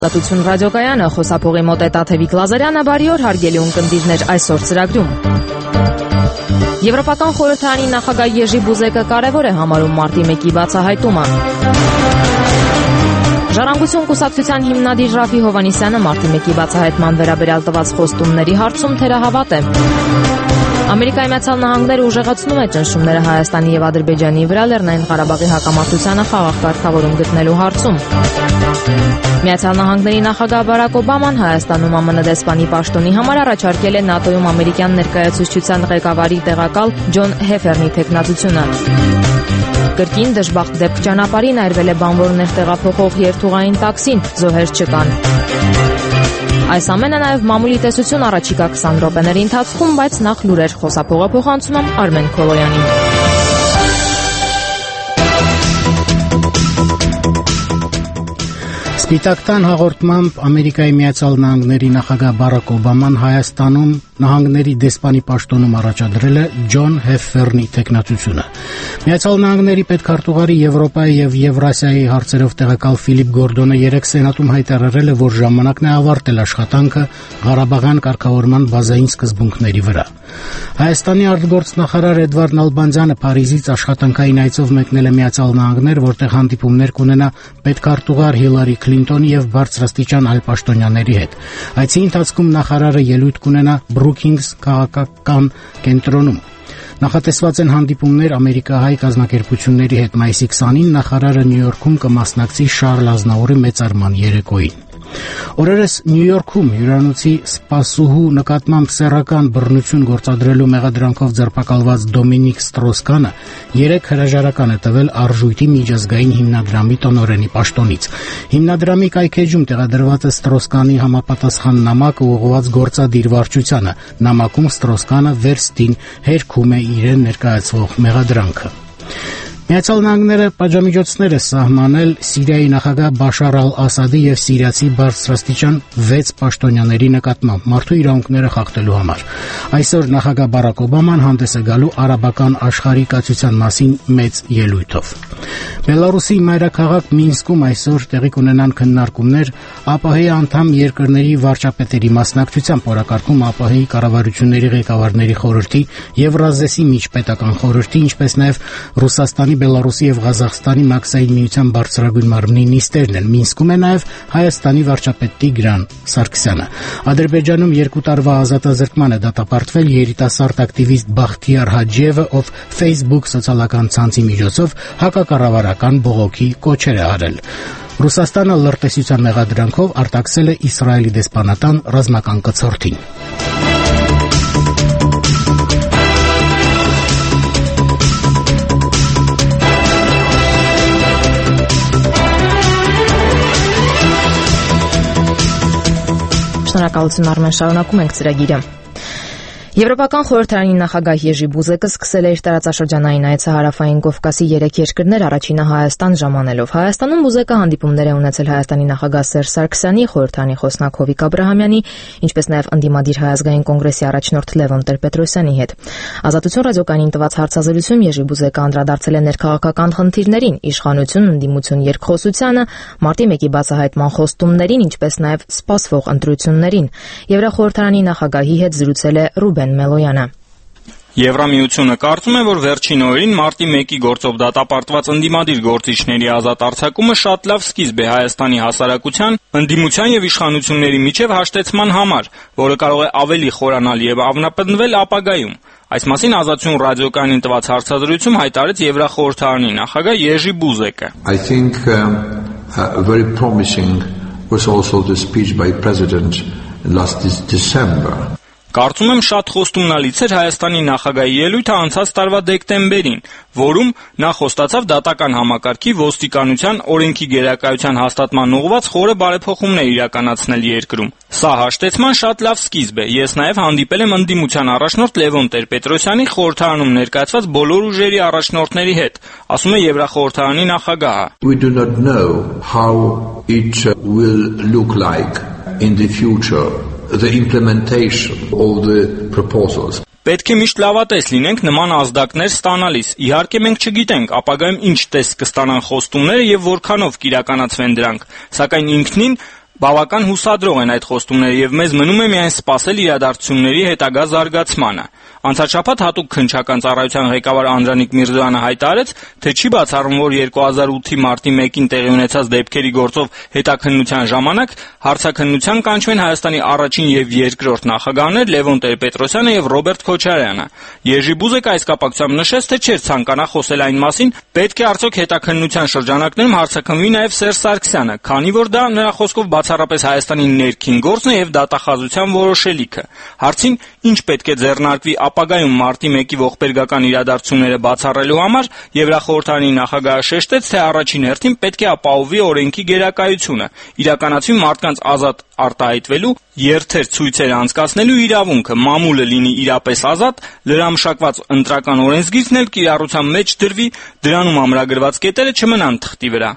Ազատություն ռադիոկայանը խոսափողի մոտ է Տաթևիկ Լազարյանը, բարի օր հարգելի ունկնդիրներ, այսօր ծրագրում։ Եվրոպական խորհրդարանի նախագահ Եժի Բուզեկը կարևոր է համարում մարտի 1-ի բացահայտումը։ Ժառանգություն կուսակցության հիմնադիր Ռաֆի Հովհաննիսյանը մարտի 1-ի բացահայտման վերաբերյալ տված խոստումների հարցում թերահավատ է։ Ամերիկայի Միացյալ Նահանգները ուժեղացնում է ճնշումները Հայաստանի եւ Ադրբեջանի վրա Լեռնային Ղարաբաղի հակամարտությանը խաղաղ կարգավորում գտնելու հարցում։ Միացյալ Նահանգների նախագահ Բարակ Օբաման Հայաստանում ԱՄՆ դեսպանի պաշտոնի համար առաջարկել է ՆԱՏՕ-ում ամերիկյան ներկայացուցչության ղեկավարի տեղակալ Ջոն Հեֆերնի թեկնածությունը։ Կրկին դժբախտ դեպք ճանապարհին այրվել է բանվորներ տեղափոխող երթուղային տաքսին, զոհեր չկան։ Այս ամենը նաև մամուլի տեսություն առաջիկա 20 րոպեների ընթացքում, բայց նախ լուրեր խոսափողը փոխանցում եմ Արմեն Քոլոյանին։ Սպիտակ տան հաղորդմամբ Ամերիկայի Միացյալ Նահանգների նախագահ Բարակ Օբաման Հայաստանում նահանգների դեսպանի պաշտոնում առաջադրել է Ջոն Հեֆերնի թեկնածությունը։ Միացյալ Նահանգների պետքարտուղարի Եվրոպայի եւ Եվրասիայի հարցերով տեղակալ Ֆիլիպ Գորդոնը երեկ Սենատում հայտարարել է, որ ժամանակն է ավարտել աշխատանքը Ղարաբաղյան կարգավորման բազային սկզբունքների վրա։ Հայաստանի արտգործնախարար Էդվարդ Նալբանդյանը Փարիզից աշխատանքային այցով մեկնել է Միացյալ Նահանգներ, որտեղ հանդիպումներ կունենա պետքարտուղար Հիլարի Քլինտոնի եւ բարձրաստիճան այլ պաշտոնյաների հետ։ Այցի ընթացքում նախարարը ելույթ կունենա Բրուքինգս քաղաքական կենտրոնում։ Նախատեսված են հանդիպումներ ամերիկահայ կազմակերպությունների հետ։ Մայիսի 20-ին նախարարը Նյու Յորքում կմասնակցի Շարլ Ազնավուրի մեծարման երեկոյին։ Օրերս Նյու Յորքում հյուրանոցի սպասուհու նկատմամբ սեռական բռնություն գործադրելու մեղադրանքով ձերբակալված Դոմինիկ Ստրոսկանը 3 հրաժարական է տվել Արժույթի միջազգային հիմնադրամի տնօրենի պաշտոնից։ Հիմնադրամի կայքեջում տեղադրված է Ստրոսկանի համապատասխան նամակը ուղղված գործադիր վարչությանը։ Նամակում Ստրոսկանը վերստին հերքում է իրեն ներկայացվող մեղադրանքը։ Միացյալ Նահանգները պատժամիջոցներ է սահմանել Սիրիայի նախագահ Բաշար Ալ-Ասադի եւ սիրիացի բարձրաստիճան 6 պաշտոնյաների նկատմամբ մարդու իրավունքները խախտելու համար։ Այսօր նախագահ Բարակ Օբաման հանդես է գալու արաբական աշխարհի կացության մասին մեծ ելույթով։ Բելարուսի մայրաքաղաք Մինսկում այսօր տեղի կունենան քննարկումներ ԱՊՀ-ի անդամ երկրների վարչապետերի մասնակցությամբ, օրակարգում ԱՊՀ-ի կառավարությունների ղեկավարների խորհրդի, Եվրազեսի միջպետական խորհրդի, ինչպես նաև Ռուսաստանի, Բելարուսի եւ Ղազախստանի մաքսային միության բարձրագույն մարմնի նիստերն են։ Մինսկում է նաև Հայաստանի վարչապետ Տիգրան Սարգսյանը։ Ադրբեջանում 2 տարվա ազատազրկման է դատապարտվել երիտասարդ ակտիվիստ Բախտիար Հաջիևը, ով Facebook սոցիալական ցանցի միջոցով հակակառավարական բողոքի կոչեր է արել։ Ռուսաստանը լրտեսության մեղադրանքով արտաքսել է Իսրայելի դեսպանատան ռազմական կցորդին։ Շնորհակալություն Արմեն, շարունակում ենք ծրագիրը։ Եվրոպական խորհրդարանի նախագահ Եժի Բուզեկը սկսել է իր տարածաշրջանային այցը Հարավային Կովկասի 3 երկրներ, առաջինը Հայաստան ժամանելով։ Հայաստանում Բուզեկը հանդիպումներ է ունեցել Հայաստանի նախագահ Սերժ Սարգսյանի, խորհրդարանի խոսնակ Հովիկ Աբրահամյանի, ինչպես նաև ընդդիմադիր Հայ ազգային կոնգրեսի առաջնորդ Լևոն Տեր-Պետրոսյանի հետ։ Ազատություն ռադիոկայանին տված հարցազրույցում Եժի Բուզեկը անդրադարձել է ներքաղաքական խնդիրներին, իշխանություն, ընդդիմություն երկխոսությանը, մարտի 1-ի բացահայտման խոստումներին, ինչպես նաև սպասվող ընտրություններին։ Եվրախորհրդարանի նախագահի հետ զրուցել է Ռուբեն Մելոյանը։ Եվրամիությունը կարծում է, որ վերջին օրերին մարտի 1-ի գործով դատապարտված ընդդիմադիր գործիչների ազատ արձակումը շատ լավ սկիզբ է Հայաստանի հասարակության, ընդդիմության եւ իշխանությունների միջև հաշտեցման համար, որը կարող է ավելի խորանալ եւ ամրապնդվել ապագայում։ Այս մասին Ազատություն ռադիոկայանին տված հարցազրույցում հայտարարեց Եվրախորհրդարանի նախագահ Եժի Բուզեկը։ I think very promising was also the speech by President last December. Կարծում եմ շատ խոստումնալից էր Հայաստանի նախագահի ելույթը անցած տարվա դեկտեմբերին, որում նա խոստացավ դատական համակարգի, ոստիկանության, օրենքի գերակայության հաստատման ուղղված խորը բարեփոխումներ իրականացնել երկրում։ Սա հաշտեցման շատ լավ սկիզբ է։ Ես նաև հանդիպել եմ ընդդիմության առաջնորդ Լևոն Տեր-Պետրոսյանի խորհրդարանում ներկայացված բոլոր ուժերի առաջնորդների հետ, ասում է Եվրախորհրդարանի նախագահը։ We do not know how it will look like in the future. The implementation of the proposals. Պետք է միշտ լավատես լինենք նման ազդակներ ստանալիս։ Իհարկե մենք չգիտենք ապագայում ինչ տեսք կստանան խոստումները եւ որքանով կիրականացվեն դրանք, սակայն ինքնին Բավական հուսադրող են այդ խոստումները եւ մեզ մնում է միայն սպասել իրադարձությունների հետագա զարգացմանը։ Անցած շաբաթ հատուկ քննչական ծառայության ղեկավար Անդրանիկ Միրզոյանը հայտարարեց, թե չի բացառում, որ 2008-ի մարտի 1-ին տեղի ունեցած դեպքերի գործով հետաքննության ժամանակ հարցաքննության կանչվեն Հայաստանի առաջին եւ երկրորդ նախագահներ Լևոն Տեր-Պետրոսյանը եւ Ռոբերտ Քոչարյանը։ Եժի Բուզեկը այս կապակցությամբ նշեց, թե չէր ցանկանա խոսել այն մասին, պետք է արդյոք հետաքննության շրջանակներում հարցաքննվի նաեւ Սերժ Սարգսյանը, քանի որ դա նրա խոսքով բացառապես Հայաստանի ներքին գործն է եւ դատախազության որոշելիքը։ Հարցին ինչ պետք է ձեռնարկվի ապագայում մարտի 1-ի ողբերգական իրադարձությունները բացառելու համար Եվրախորհրդարանի նախագահը շեշտեց, թե առաջին հերթին պետք է ապահովի օրենքի գերակայությունը, իրականացվի մարդկանց ազատ արտահայտվելու, երթեր ցույցեր անցկացնելու իրավունքը, մամուլը լինի իրապես ազատ, լրամշակված ընտրական օրենսգիրքն էլ կիրառության մեջ դրվի, դրանում ամրագրված կետերը չմնան թղթի վրա։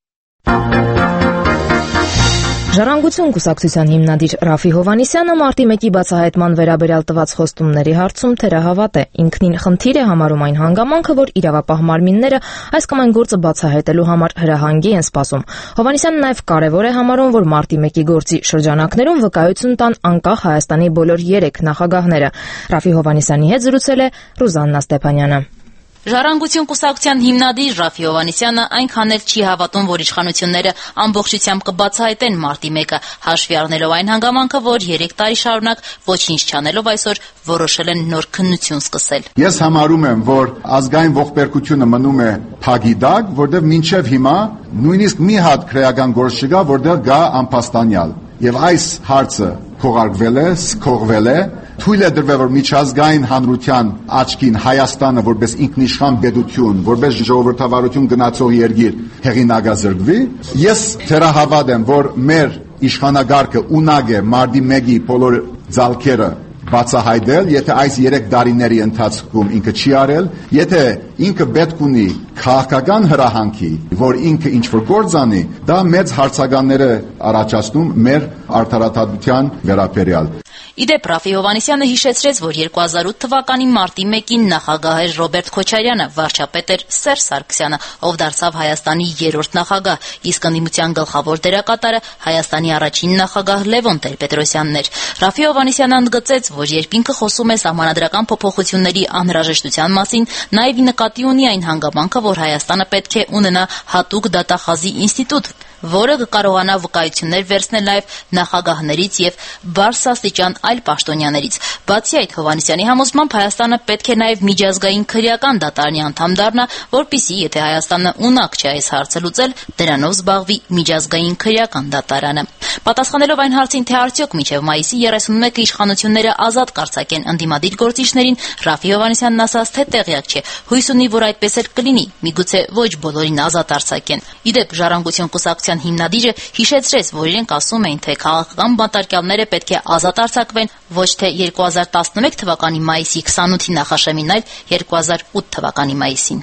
Ժառանգություն կուսակցության հիմնադիր Ռաֆի Հովհաննիսյանը մարտի 1-ի բացահայտման վերաբերյալ տված խոստումների հարցում թերահավատ է։ Ինքնին խնդիր է համարում այն հանգամանքը, որ իրավապահ մարմինները այս կամ այն գործը բացահայտելու համար հրահանգի են սպասում։ Հովհաննիսյանը նաև կարևոր է համարում, որ մարտի 1-ի գործի շրջանակներում վկայություն տան անկախ Հայաստանի բոլոր 3 նախագահները։ Ռաֆի Հովհաննիսյանի հետ զրուցել է Ռուզաննա Ստեփանյանը։ Ժառանգություն կուսակցության հիմնադիր Ռաֆի Հովհաննիսյանը այնքան էլ չի հավատում, որ իշխանությունները ամբողջությամբ կբացահայտեն մարտի 1-ը, հաշվի առնելով այն հանգամանքը, որ 3 տարի շարունակ ոչինչ չանելով այսօր որոշել են նոր քննություն սկսել։ Ես համարում եմ, որ ազգային ողբերգությունը մնում է փագի դակ, որտեղ մինչև հիմա նույնիսկ մի հատ քրեական գործ չկա, որտեղ գա անփաստանյալ։ Եվ այս հարցը փոխարկվել է, սկողվել է, թույլ է դրվել, որ միջազգային հանրության աչքին Հայաստանը որպես ինքնիշխան պետություն, որպես ժողովրդավարություն գնացող երկիր հեղինակազրկվի։ Ես թերահավատ եմ, որ մեր իշխանագարքը ունակ է մարտի 1-ի բոլոր ձալքերը բացահայտել, եթե այս 3 տարիների ընթացքում ինքը չի արել, եթե ինքը պետք ունի քաղաքական հրահանգի, որ ինքը ինչ-որ գործ անի, դա մեծ հարցականներ է առաջացնում մեր արդարադատության վերաբերյալ։ Իդեպ Ռաֆի Հովհաննիսյանը հիշեցրեց, որ 2008 թվականի մարտի 1-ին նախագահ էր Ռոբերտ Քոչարյանը, վարչապետ էր Սերժ Սարգսյանը, ով դարձավ Հայաստանի 3-րդ նախագահ, իսկ ընդդիմության գլխավոր դերակատարը Հայաստանի առաջին նախագահ Լևոն Տեր-Պետրոսյանն էր։ Ռաֆի Հովհաննիսյանը ընդգծեց, որ երբ ինքը խոսում է սահմանադրական փոփոխությունների անհրաժեշտության մասին, նաև նկատի ունի այն հանգամանքը, որ Հայաստանը պետք է ունենա հատուկ դատախազի ինստիտուտ, որը կկարողանա վկայություններ վերցնել նաև նախագահներից եւ բարձրաստիճան այլ պաշտոնյաներից։ Բացի այդ, Հովհաննիսյանի համոզմամբ Հայաստանը պետք է նաև միջազգային քրեական դատարանի անդամ դառնա, որպեսզի եթե Հայաստանը ունակ չէ այս հարցը լուծել, դրանով զբաղվի միջազգային քրեական դատարանը։ Պատասխանելով այն հարցին, թե արդյոք մինչև մայիսի 31-ը իշխանությունները ազատ կարձակեն ընդդիմադիր գործիչներին, Ռաֆի Հովհաննիսյանն ասաց, թե տեղյակ չէ, հույս ունի, որ այդպես էլ կլինի, միգուցե ոչ բոլորին ազատ արձակեն։ Իդեպ Ժառանգություն կուսակցության հիմնադիրը հիշեցրեց, որ իրենք ասում էին, թե քաղաքական բանտարկյալները պետք է ազատ արձակվեն ոչ թե 2011 թվականի մայիսի 28-ի նախաշեմին, այլ 2008 թվականի մայիսին։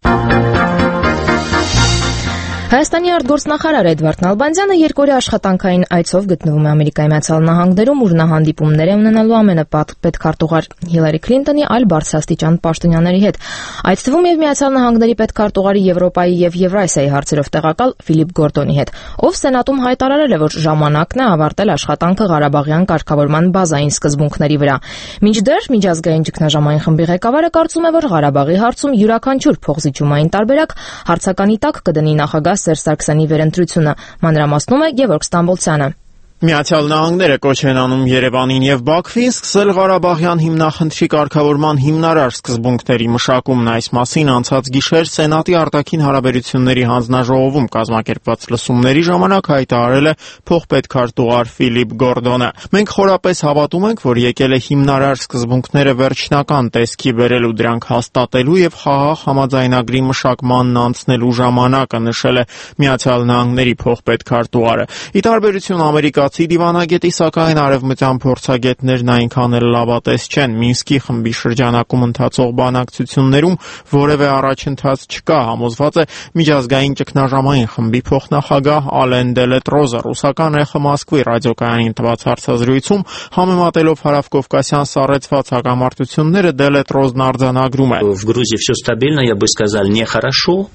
Հայաստանի արտգործնախարար Էդվարդ Նալբանդյանը երկօրյա աշխատանքային այցով գտնվում է Ամերիկայի Միացյալ Նահանգներում, ուր նա հանդիպումներ է ունենալու ամենապետքարտուղար Հիլարի Քլինտոնի այլ բարձրաստիճան պաշտոնյաների հետ։ Այդ թվում եւ Միացյալ Նահանգների պետքարտուղարի Եվրոպայի եւ Եվրասիայի հարցերով տեղակալ Ֆիլիպ Գորդոնի հետ, ով Սենատում հայտարարել է, որ ժամանակն է ավարտել աշխատանքը Ղարաբաղյան կարգավորման բազային սկզբունքների վրա։ Մինչդեռ միջազգային ճգնաժամային խմբի ղեկավարը կարծում է, որ Ղարաբաղի հարցում յուրաքանչյուր փոխզիջումային տարբերակ հարցականի տակ կդնի նախագահ Սերժ Սարգսյանի վերընտրությունը, մանրամասնում է Գևորգ Ստամբոլցյանը։ Միացյալ Նահանգները կոչ են անում Երևանին եւ Բաքվին սկսել Ղարաբաղյան հիմնախնդրի կարգավորման հիմնարար սկզբունքների մշակումն։ Այս մասին անցած գիշեր Սենատի արտաքին հարաբերությունների հանձնաժողովում կազմակերպված լսումների ժամանակ հայտարարել է փոխպետքարտուղար Ֆիլիպ Գորդոնը։ Մենք խորապես հավատում ենք, որ եկել է հիմնարար սկզբունքները վերջնական տեսքի բերել ու դրանք հաստատելու եւ խաղաղ համաձայնագրի մշակմանն անցնելու ժամանակը, նշել է Միացյալ Նահանգների փոխպետքարտուղարը։ Ի տարբերություն ամերիկացի դիվանագետի, սակայն արևմտյան փորձագետներն այնքան էլ լավատես չեն։ Մինսկի խմբի շրջանակում ընթացող բանակցություններում որևէ առաջընթաց չկա, համոզված է միջազգային ճգնաժամային խմբի փոխնախագահ Ալեն Դելետրոզը ռուսական ԵԽ Մոսկվի ռադիոկայանին տված հարցազրույցում, համեմատելով հարավկովկասյան սառեցված հակամարտությունները, Դելետրոզն արձանագրում է. В Грузии все стабильно, я бы сказал, нехорошо.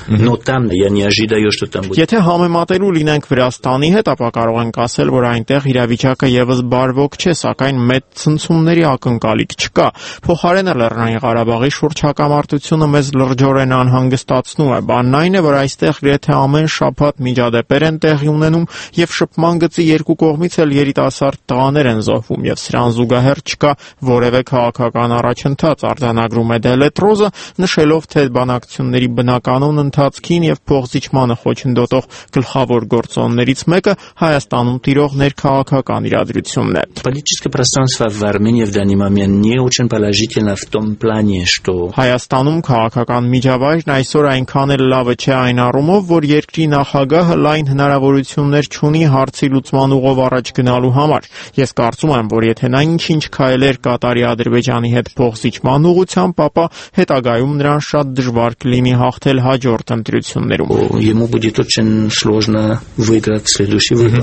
но там я не ожидаю, что там будет. Եթե համեմատելու լինենք Վրաստանի հետ, ապա կարող ենք ասել, որ այնտեղ իրավիճակը եւս բարվոք չէ, սակայն մեծ ցնցումների ակնկալիք չկա։ Փոխարենը Լեռնային Ղարաբաղի շուրջ հակամարտությունը մեզ լրջորեն անհանգստացնում է։ Բանն այն է, որ այստեղ գրեթե ամեն շաբաթ միջադեպեր են տեղի ունենում եւ շփման գծի երկու կողմից էլ երիտասարդ տղաներ են զոհվում եւ սրան զուգահեռ չկա որևէ քաղաքական առաջընթաց, արձանագրում է Դելետրոզը, նշելով, թե բանակցությունների բնականon ընթացքին եւ փոխզիջմանը խոչընդոտող գլխավոր գործոններից մեկը Հայաստանում տիրող ներքաղաքական իրադրությունն է։ Политическое пространство в Армении в данный момент не очень положительно в том плане, что Հայաստանում քաղաքական միջավայրն այսօր այնքան էլ լավը չէ այն առումով, որ երկրի նախագահը լայն հնարավորություններ չունի հարցի լուծման ուղով առաջ գնալու համար։ Ես կարծում եմ, որ եթե նա ինչ-ինչ քայլեր կատարի Ադրբեջանի հետ փոխզիջման ուղղությամբ, ապա հետագայում նրան շատ դժվար կլինի հաղթել հաջորդ ընտրություններում։ Ему будет очень сложно выиграть следующий выбор.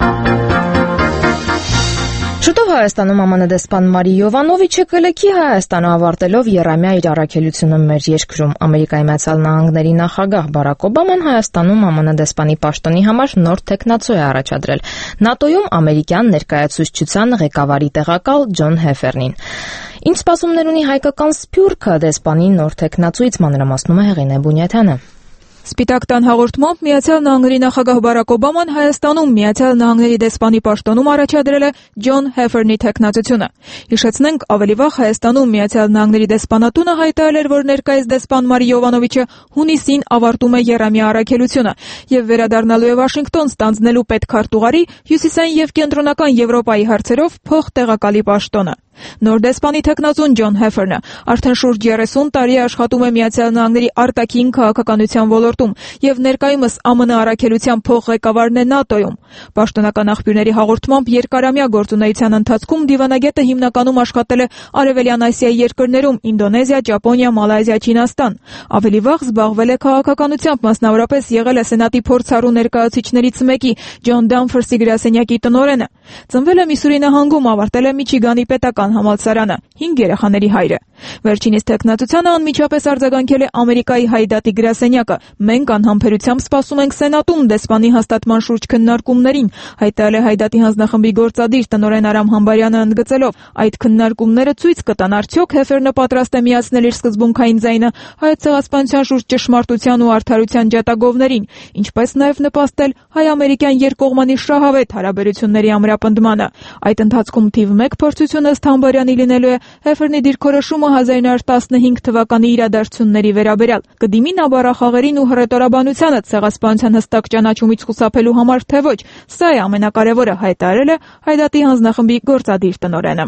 Շուտով Հայաստանում ԱՄՆ դեսպան Մարի Յովանովիչը կլքի Հայաստանը ավարտելով եռամյա իր առաքելությունը մեր երկրում։ Ամերիկայի Միացյալ Նահանգների նախագահ Բարակ Օբաման Հայաստանում ԱՄՆ դեսպանի պաշտոնի համար նոր թեկնածու է առաջադրել ՆԱՏՕ-ում ամերիկյան ներկայացուցչության ղեկավարի տեղակալ Ջոն Հեֆերնին։ Ինչ սպասումներ ունի հայկական սփյուռքը դեսպանի նոր թեկնածուից մանրամասնում է Հեղինե Բունյաթյանը։ Սպիտակ տան հաղորդմամբ Միացյալ Նահանգների նախագահ Բարակ Օբաման Հայաստանում Միացյալ Նահանգների դեսպանի պաշտոնում առաջադրել է Ջոն Հեֆերնի թեկնածությունը։ Հիշեցնենք, ավելի վաղ Հայաստանում Միացյալ Նահանգների դեսպանատունը հայտարարել էր, որ ներկայիս դեսպան Մարի Յովանովիչը հունիսին ավարտում է եռամյա առաքելությունը եւ վերադառնալու է Վաշինգտոն ստանձնելու պետքարտուղարի հյուսիսային եւ կենտրոնական Եվրոպայի հարցերով փոխտեղակալի պաշտոնը։ Նոր դեսպանի թեկնածուն Ջոն Հեֆերնը արդեն շուրջ 30 տարի աշխատում է Միացյալ Նահանգների արտաքին քաղաքականության ոլորտում եւ ներկայումս ԱՄՆ առաքելության փոխղեկավարն է ՆԱՏՕ-ում։ Պաշտոնական աղբյուրների հաղորդմամբ երկարամյա գործունեության ընթացքում դիվանագետը հիմնականում աշխատել է Արևելյան Ասիայի երկրներում՝ Ինդոնեզիա, Ճապոնիա, Մալայզիա, Չինաստան։ Ավելի վաղ զբաղվել է քաղաքականությամբ, մասնավորապես եղել է Սենատի փորձառու ներկայացուցիչներից մեկի Ջոն Դամֆրսի գրասենյակի տնօրենը։ Ծնվել է Միսուրի նահանգում, ավարտել է Միչիգանի պետական համալսարանը, 5 երեխաների հայր է։ Վերջինիս թեկնածությանը անմիջապես արձագանքել է Ամերիկայի Հայդատի գրասենյակը։ Մենք անհամբերությամբ սպասում ենք Սենատում դեսպանի հաստատման շուրջ քննարկումներին, հայտարարել է Հայդատի հանձնախմբի գործադիր տնօրեն Արամ Համբարյանը ընդգծելով. այդ քննարկումները ցույց կտան արդյոք Հեֆերնը պատրաստ է միացնել իր սկզբունքային ձայնը հայ ցեղասպանության շուրջ ճշմարտության ու արդարության ջատագովներին, ինչպես նաև նպաստել հայ-ամերիկյան երկկողմանի շահավետ հարաբերությունների ամրապնդմանը։ Այդ ընթացքում թիվ 1 փորձությունը ըստ Համբարյանի լինելու է Հեֆերնի դիրքորոշումը 1915 թվականի իրադարձությունների վերաբերյալ։ Կդիմի նա բառախաղերին ու հռետորաբանությանը ցեղասպանության հստակ ճանաչումից խուսափելու համար, թե ոչ, սա է ամենակարևորը, հայտարարել է Հայդատի հանձնախմբի գործադիր տնօրենը։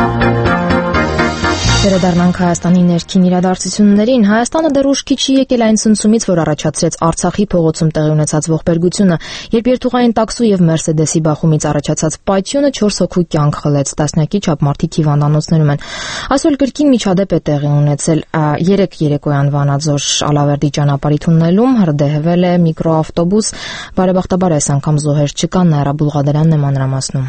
Վերադառնանք Հայաստանի ներքին իրադարձություններին։ Հայաստանը դեռ ուշքի չի եկել այն ցնցումից, որ առաջացրեց Արցախի փողոցում տեղի ունեցած ողբերգությունը, երբ երթուղային տաքսու եւ Մերսեդեսի բախումից առաջացած պայթյունը 4 հոգու կյանք խլեց, տասնյակի չափ մարդիկ հիվանդանոցներում են։ Այսօր կրկին միջադեպ է տեղի ունեցել 3 երեկոյան Վանաձոր Ալավերդի ճանապարհի թունելում հրդեհվել է միկրոավտոբուս, բարեբախտաբար այս անգամ զոհեր չկան, Նաիրա Բուլղադարյանն է մանրամասնում։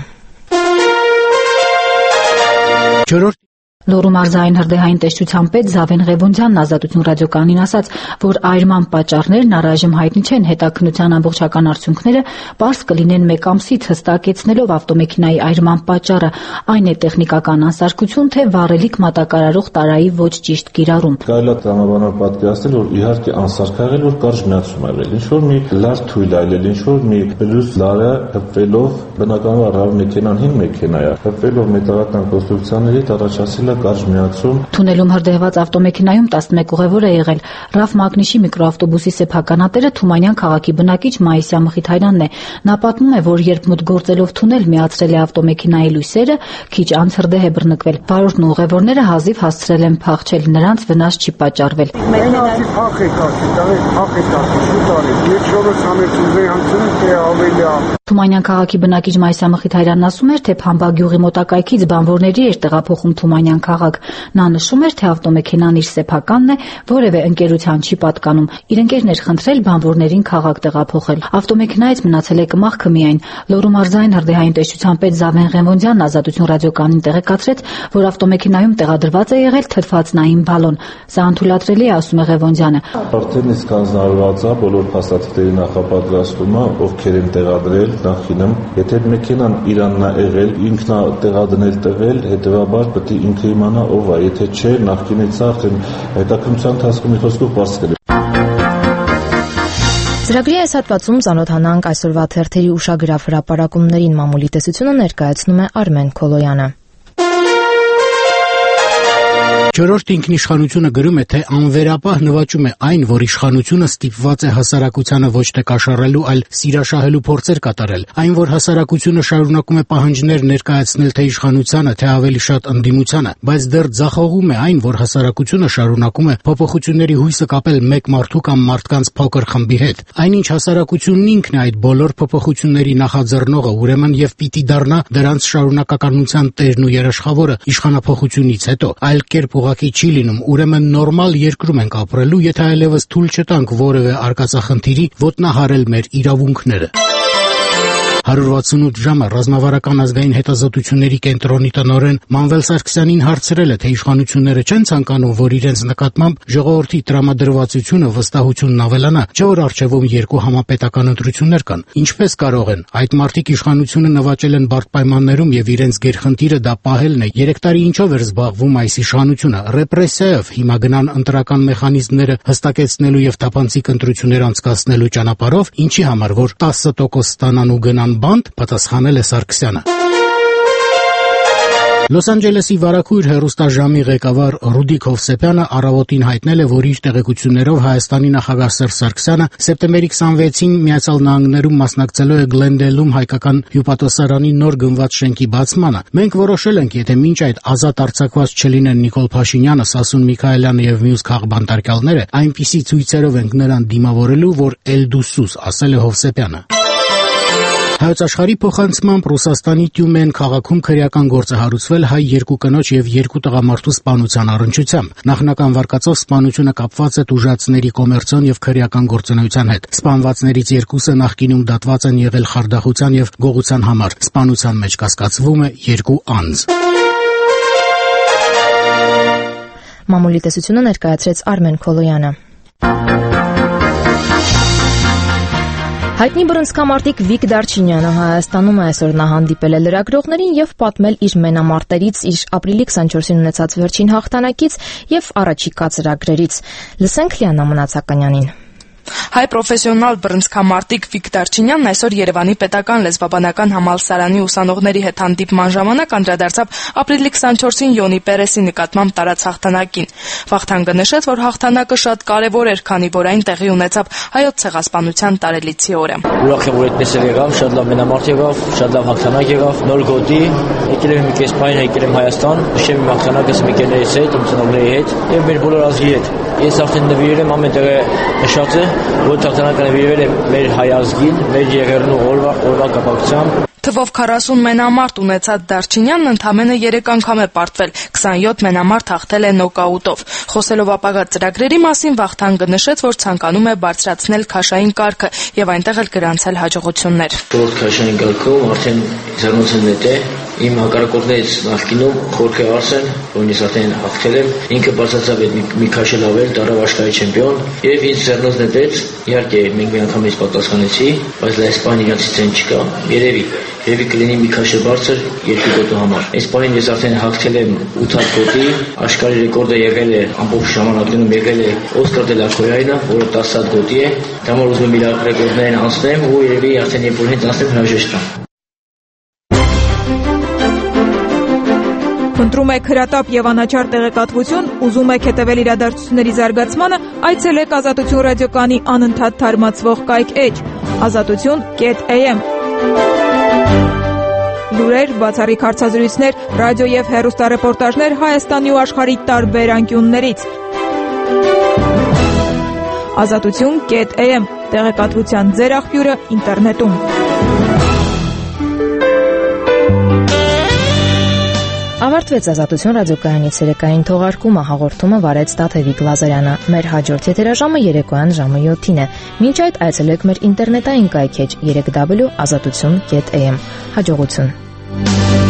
Լոռու մարզային հրդեհային տեսչության պետ Զավեն Ղևոնդյանն Ազատություն ռադիոկայանին ասաց, որ այրման պատճառներն առայժմ հայտնի չեն, հետաքննության ամբողջական արդյունքները պարզ կլինեն 1 ամսից, հստակեցնելով ավտոմեքենայի այրման պատճառը, այն է տեխնիկական անսարքություն, թե վառելիք մատակարարող տարայի ոչ ճիշտ կիրառում։ Կարելի է տրամաբանորեն պատկերացնել, որ իհարկե անսարքաղել, որ կարճ միացում եղել, ինչ որ մի լար թույլ այլել, ինչ որ մի բլուզ լարը հպվելով, բնականաբար ռավ մեքենան հին մեքենա է, հպվելով մետաղական կոնստրուկցիաների առաջացել կարճ միացում։ Թունելում հրդեհված ավտոմեքենայում 11 ուղևոր է եղել։ Ռաֆ Մագնիշի միկրոավտոբուսի սեփականատերը Թումանյան քաղաքի բնակիչ Մայիսյա Մխիթարյանն է։ Նա պատմում է, որ երբ մուտք գործելով թունել միացրել է ավտոմեքենայի լույսերը, քիչ անց հրդեհ է բռնկվել։ Վարորդն ու ուղևորները հազիվ հասցրել են փախչել, նրանց վնաս չի պատճառվել։ Թումանյան քաղաքի բնակիչ Մայիսյա Մխիթարյանն ասում էր, թե Փամբա գյուղի մոտակայքից բանվորների էր տեղափոխում Թումանյան քաղաք։ Նա նշում էր, թե ավտոմեքենան իր սեփականն է, որևէ ընկերության չի պատկանում։ Իր ընկերն էր խնդրել բանվորներին քաղաք տեղափոխել։ Ավտոմեքենայից մնացել է կմախքը միայն։ Լոռու մարզային հրդեհային տեսչության պետ Զավեն Ղևոնդյանն Ազատություն ռադիոկայանին տեղեկացրեց, որ ավտոմեքենայում տեղադրված է եղել թթվածնային բալոն։ Սա անթույլատրելի է, ասում է Ղևոնդյանը։ Արդեն իսկ հանձնարարված է բոլոր փաստաթղթերի նախապատրաստումը, ովքեր են տեղադրել նախինում։ Եթե մեքենան իրանն է եղել, ինքն է տեղադրել տվել, հետևաբար պետք է ինքը իմանա ով է, եթե չէ, նախկինից արդեն հետաքննության ընթացքում մի խոսքով բաց կլինի։ Ծրագրի այս հատվածում ծանոթանանք այսօրվա թերթերի ուշագրավ հրապարակումներին, մամուլի տեսությունը ներկայացնում է Արմեն Քոլոյանը։ Չորրորդ ինքնիշխանությունը գրում է, թե անվերապահ նվաճում է այն, որ իշխանությունը ստիպված է հասարակությանը ոչ թե կաշառելու, այլ սիրաշահելու փորձեր կատարել։ Այն, որ հասարակությունը շարունակում է պահանջներ ներկայացնել թե իշխանությանը, թե ավելի շատ ընդդիմությանը, բայց դեռ ձախողում է այն, որ հասարակությունը շարունակում է փոփոխությունների հույսը կապել մեկ մարդու կամ մարդկանց փոքր խմբի հետ։ Այնինչ հասարակությունն ինքն է այդ բոլոր փոփոխությունների նախաձեռնողը, ուրեմն եւ պիտի դառնա դրանց շարունակականության տերն ու երաշխավորը իշխանափոխությունից հետո, այլ կերպ ուղղակի չի լինում, ուրեմն նորմալ երկրում ենք ապրելու, եթե այլևս թույլ չտանք որևէ արկածախնդիրի ոտնահարել մեր իրավունքները։ 168 ժամը ռազմավարական ազգային հետազոտությունների կենտրոնի տնօրեն Մանվել Սարգսյանին հարցրել է, թե իշխանությունները չեն ցանկանում, որ իրենց նկատմամբ ժողովրդի տրամադրվածությունը, վստահությունն ավելանա, չէ՞ որ առջևում երկու համապետական ընտրություններ կան։ Ինչպես կարող են։ Այդ մարդիկ իշխանությունը նվաճել են բարդ պայմաններում եւ իրենց գերխնդիրը դա պահելն է։ 3 տարի ինչով էր զբաղվում այս իշխանությունը։ Ռեպրեսիայով, հիմա գնան ընտրական մեխանիզմները հստակեցնելու եւ թափանցիկ ընտրություններ անցկացնելու ճանապարհով, ինչի համար, որ 10% ստանան ու գնան բանդ, պատասխանել է Սարգսյանը։ Լոս Անջելեսի վարակույր հեռուստաժամի ղեկավար Ռուդիկ Հովսեփյանը առավոտին հայտնել է, որ իր տեղեկություններով Հայաստանի նախագահ Սերժ Սարգսյանը սեպտեմբերի 26-ին Միացյալ Նահանգներում մասնակցելու է Գլենդելում հայկական հյուպատոսարանի նոր գնված շենքի բացմանը։ Մենք որոշել ենք, եթե մինչ այդ ազատ արձակված չլինեն Նիկոլ Փաշինյանը, Սասուն Միքայելյանը եւ մյուս քաղբանտարկյալները, այնպիսի ցույցերով ենք նրան դիմավորելու, որ Էլդուսուս, ասել է Հովսեփյանը։ Հայոց աշխարհի փոխանցմամբ Ռուսաստանի Տյումեն քաղաքում քրեական գործ է հարուցվել հայ երկու կնոջ եւ երկու տղամարդու սպանության առնչությամբ։ Նախնական վարկածով սպանությունը կապված է տուժածների կոմերցիոն եւ քրեական գործունեության հետ։ Սպանվածներից երկուսը նախկինում դատված են եղել խարդախության եւ գողության համար։ Սպանության մեջ կասկածվում է 2 անձ։ Մամուլի տեսությունը ներկայացրեց Արմեն Քոլոյանը։ Հայտնի բռնցքամարտիկ Վիկ Դարչինյանը Հայաստանում այսօր նա հանդիպել է լրագրողներին եւ պատմել իր մենամարտերից, իր ապրիլի 24-ին ունեցած վերջին հաղթանակից եւ առաջիկա ծրագրերից։ Լսենք Լիանա Մնացականյանին։ Հայ պրոֆեսիոնալ բռնցքամարտիկ Վիկ Դարչինյանն այսօր Երևանի պետական լեզվաբանական համալսարանի ուսանողների հետ հանդիպման ժամանակ անդրադարձավ ապրիլի 24-ին Յոնի Պերեսի նկատմամբ տարած հաղթանակին։ Վախթանգը նշեց, որ հաղթանակը շատ կարևոր էր, քանի որ այն տեղի ունեցավ Հայոց ցեղասպանության տարելիցի օրը։ Ուրախ եմ, որ այդպես եղավ, շատ լավ մենամարտ եղավ, շատ լավ հաղթանակ եղավ, նոր գոտի, եկել եմ մի կեսպայն, եկել եմ Հայաստան, նշեմ իմ հաղթանակս իմ ընկերներից հետ, իմ ծնողների հետ եւ մեր բոլոր ազգի հետ։ Ես արդեն նվիրել եմ ամեն տեղը նշած է, որ հաղթանակը նվիրվել է մեր հայ ազգին, մեր եղերնու օրվա կապակցությամբ։ Թվով 40 մենամարտ ունեցած Դարչինյանն ընդամենը 3 անգամ է պարտվել, 27 մենամարտ հաղթել է նոկաուտով։ Խոսելով ապագա ծրագրերի մասին, Վախթանգը նշեց, որ ցանկանում է բարձրացնել քաշային կարգը եւ այնտեղ էլ գրանցել հաջողություններ։ Բոլոր քաշային կարգում արդեն զարմացել է իմ հակառակորդներից նախկինում Խորքե Արսեն, որին ես արդեն հաղթել եմ, ինքը բարձրացավ այդ մի քաշել ավել, դարավ աշխարհի չեմպիոն եւ ինձ ձեռնոց նետեց։ Իհարկե մենք մի անգամից պատասխանեցի, բայց դա Իսպան իրանցից են չկա։ Երևի կլինի մի քաշը բարձր 2 գոտու համար։ Այս պահին ես արդեն հաղթել եմ 8 հատ գոտի, աշխարհի ռեկորդը եղել է ամբողջ ժամանակներում եղել է Օսկար դե լա Հոյայնը, որը 10 հատ գոտի է։ Դա որ ուզում եմ իր ռեկորդներին անցնեմ ու երևի արդեն երբ որ հենց անցնեմ հրաժեշտ տամ։ Փնտրում եք հրատապ եւ անաչառ տեղեկատվություն, ուզում եք հետևել իրադարձությունների զարգացմանը, այցելեք Ազատություն ռադիոկայանի անընդհատ թարմացվող կայք էջ azatutun.am։ Լուրեր, բացառիկ հարցազրույցներ, ռադիո եւ հեռուստառեպորտաժներ Հայաստանի ու աշխարհի տարբեր անկյուններից։ azatutun.am տեղեկատվության ձեր աղբյուրը ինտերնետում։ Ավարտվեց Ազատություն ռադիոկայանի ցերեկային թողարկումը, հաղորդումը վարեց Տաթևիկ Լազարյանը։ Մեր հաջորդ եթերաժամը երեկոյան ժամը 7-ին է։ Մինչ այդ այցելեք մեր ինտերնետային կայքեջ 3w.azatutun.am։ Հաջողություն։